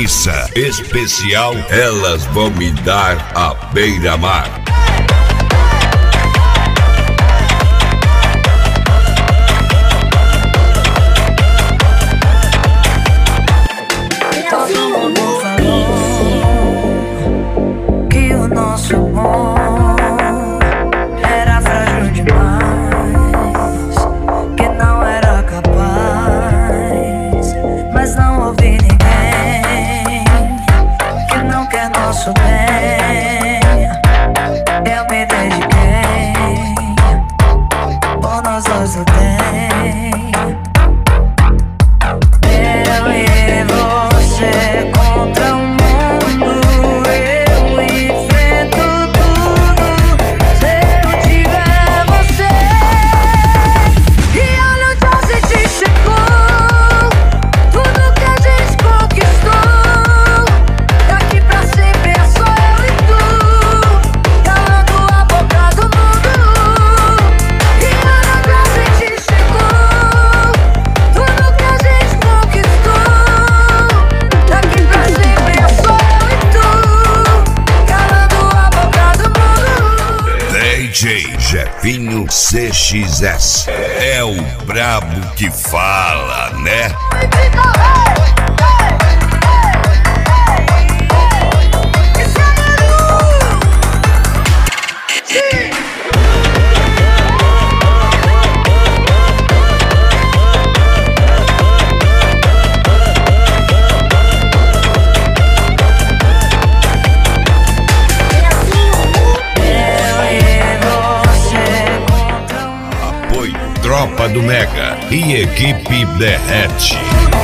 missa especial Elas Vão Me Dar à Beira-Mar. Que o nosso amor era frágil demais, que não era capaz, mas não ouvi ninguém que não quer nosso bem. Eu me dediquei, por nós dois lutei. Eu e você contra o mundo, eu enfrento tudo se eu tiver você. E olha onde a gente chegou, tudo que a gente conquistou. Daqui pra sempre é só eu e tu, calando a boca do mundo. E olha onde a gente chegou, tudo que a gente conquistou. Daqui pra sempre é só eu e tu, calando a boca do mundo. DJ Jefinho CXS é o brabo que fala, né? Apoio Tropa do Mega e Equipe Derrete.